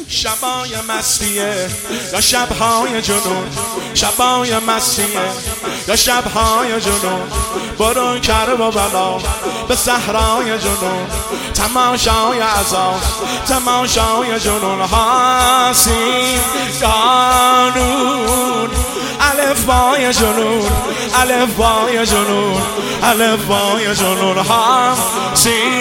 شبای مستیه یا شبهای جنون، شبای مستیه یا شبهای جنون، برو کرب و بلا به صحرای جنون، تماشای عذاب تماشای جنون، حاسین قانون الفبای جنون، الفبای جنون، الفبای جنون، حاسین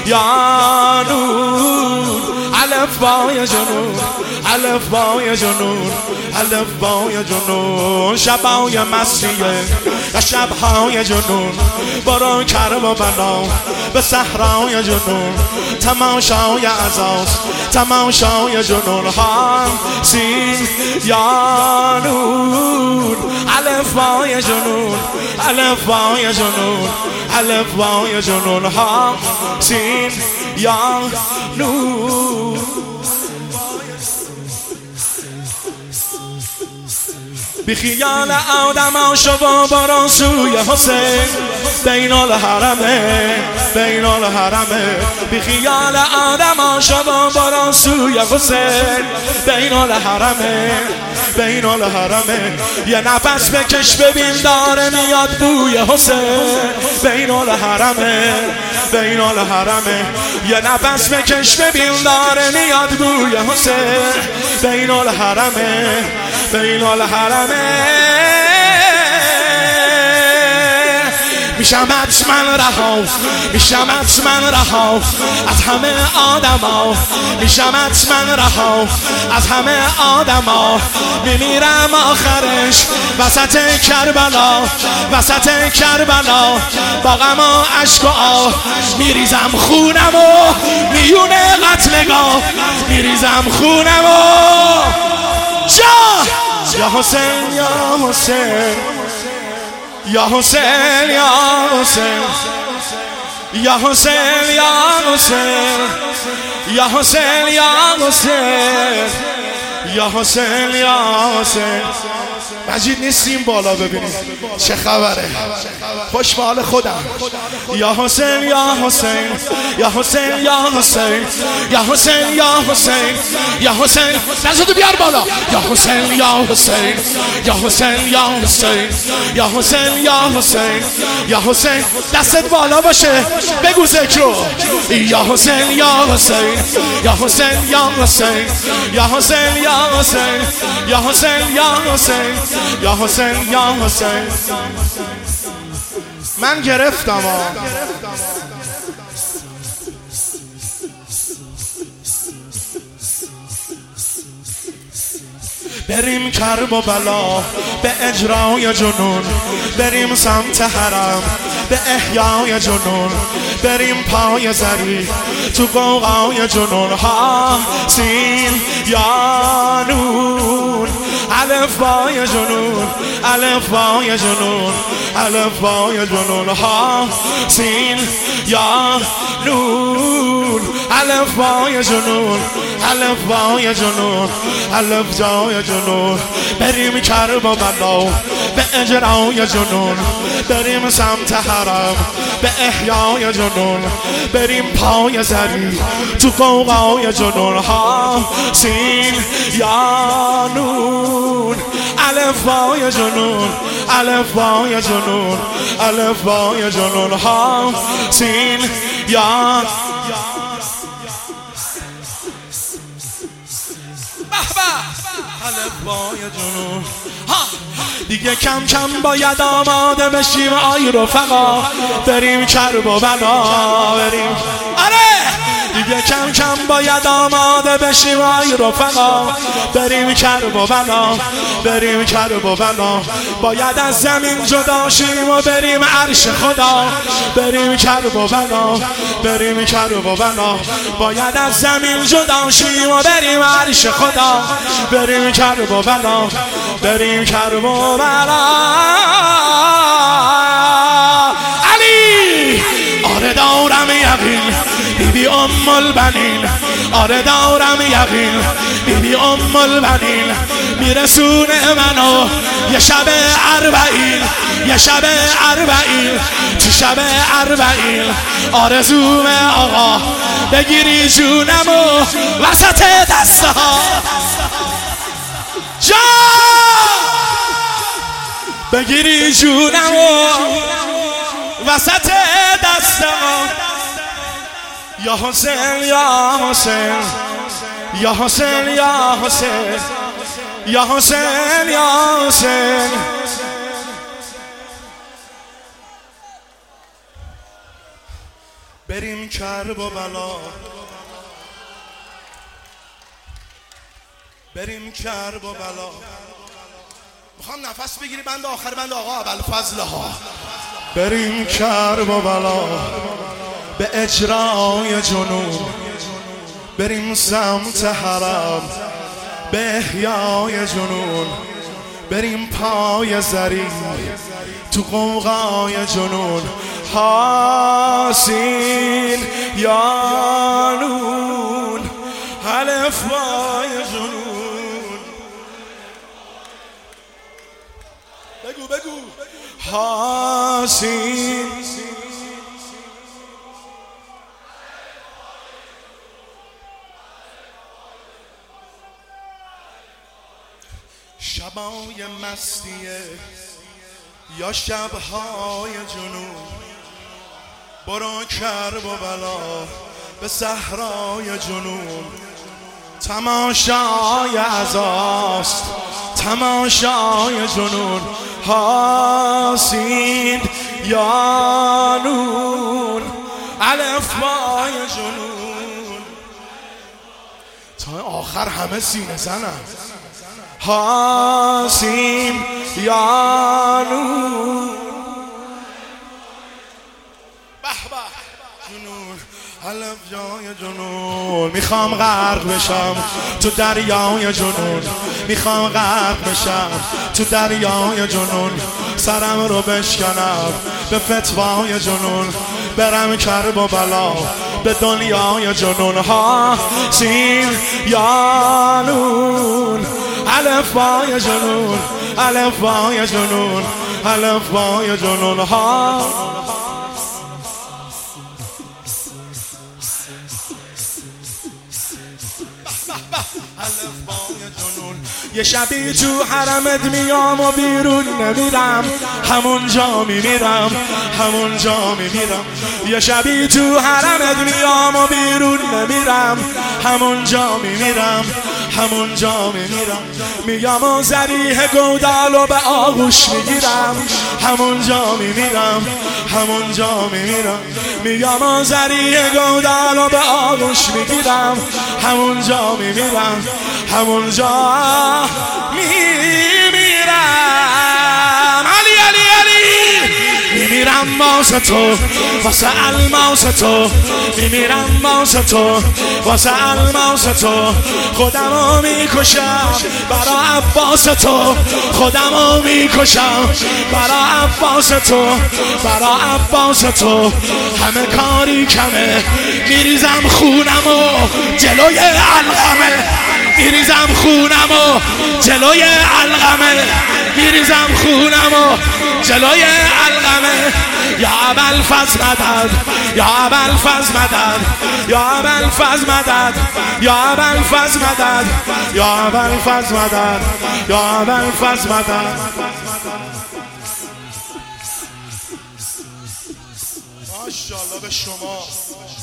یانون الفبای جنون، الفبای جنون، الفبای جنون، شبای مستیه یا شبهای جنون، برو کرب و بلا به صحرای جنون، تماشای عذاب تماشای جنون، حاسین یانون الفبای جنون، الفبای جنون، الفبای جنون، حاسین یانون. بی خیال آدم شو و برو سوی حسین، بین الحرمه بین الحرمه، بی خیال آدم شو و برو سوی حسین، بین الحرمه بین الحرمه، یه نفس بکش ببین داره میاد بوی حسین، بین الحرمه بین الحرمه، یه نفس بکش ببین داره میاد بوی حسین، بین الحرمه بین الحرمه. میشم حتما رها، میشم حتما رها از همه آدما، میشم حتما رها از همه آدما، میمیرم آخرش وسط کربلا، وسط کربلا، با غم و اشک و آه میریزم خونم و میون قتلگاه، میریزم خونم و یا حسین یا حسین یا حسین یا حسین یا حسین یا حسین یا حسین یا حسین یا حسین یا حسین. مجید نیستیم بالا ببینیم چه خبره، خوش به حال خودم. یا حسین یا حسین یا حسین یا حسین یا حسین یا حسین یا حسین، نزدو بیار بالا. یا حسین یا حسین یا حسین یا حسین یا حسین یا حسین یا حسین، دستت بالا باشه بگو ذکر رو. یا حسین یا حسین یا حسین یا حسین یا حسین یا حسین یا حسین یا حسین یا حسین یا حسین. من گرفتم بریم کرب و بلا به اجرای جنون، بریم سمت حرم به احیای جنون، بریم پای زری تو قوقای جنون، حاسین یانون الفبای جنون، الفبای جنون، الفبای جنون، حاسین یانون الفبای جنون، الفبای جنون، الفبای جنون، بریم کرب و بلا به اجرای جنون، بریم سمت حرم به احیای جنون، بریم پای زری تو قوقای جنون، حاسین یانون الفبای جنون، الفبای جنون، الفبای جنون، حاسین یانون. الفبای جنون. دیگه کم کم باید آماده بشیم آی رفقا، بریم کرب و بلا بریم. آره دیگه کم کم باید آماده بشیم آی رفقا، بریم کرب و بلا بریم کرب و بلا، باید از زمین جدا شیم و بریم عرش خدا، بریم کرب و بلا بریم کرب و بلا، باید از زمین جدا شیم و بریم عرش خدا، بریم کرب و بلا بریم کرب و بلا. علی آره دارم یقین بیبی ام البنین، آره دارم یقین، بیبی ام البنین میرسونه منو یه شب اربعین، یه شب اربعین، تو شب اربعین آرزوم آقا بگیری جونمو وسط دسته ها جا، بگیری جونمو وسط دسته ها. یا حسین یا حسین یا حسین یا حسین یا حسین یا حسین. بریم کرب و بلا، بریم کرب و بلا. میخوام نفس بگیری بند آخر بند آقا ابوالفضل ها. بریم کرب و بلا به اجرای جنون، بریم سمت حرم به احیای جنون، بریم پای زری تو قوقای جنون. حاسین یا نون الف بای جنون. بگو بگو حاسین شبای مستیه یا شبهای جنون، برو کرب و بلا به صحرای جنون. تماشای عزاست تماشای جنون. حاسین یا نون الف بای جنون. تا آخر همه سینه زنم. حاسین یا نون به به جنون الف جای جنون. میخوام غرق بشم تو دریای جنون، میخوام غرق بشم تو دریای جنون. سرم رو بشکنم به فتوای جنون، برم کرب و بلا به دنیای جنون. حاسین یا نون الف بای جنون الف بای جنون الف بای جنون. ها یه شبی تو حرمت میام و بیرون نمیرم، همونجا میمیرم همونجا میمیرم. یه شبی تو حرمت میام و بیرون نمیرم، همونجا میمیرم همونجا میمیرم. میام و ذریح گودالو به آغوش میگیرم، همونجا میمیرم همونجا میمیرم. میام و ذریح گودالو به آغوش میگیرم، همونجا میمیرم همونجا میمیرم. علی علی علی میمیرم واسه تو واسه الماس تو، میمیرم واسه تو واسه الماس تو. خودمو میکشم برا عباس تو، خودمو میکشم برا عباس تو برا عباس تو. همه کاری کمه میریزم خونمو جلوی علقمه، میریزم خونمو جلوی علقمه، میریزم خونمو جلوی علقمه. یا ابوالفضل مدد یا ابوالفضل مدد یا ابوالفضل مدد یا ابوالفضل مدد یا ابوالفضل مدد یا ابوالفضل مدد. ماشاءالله به شما.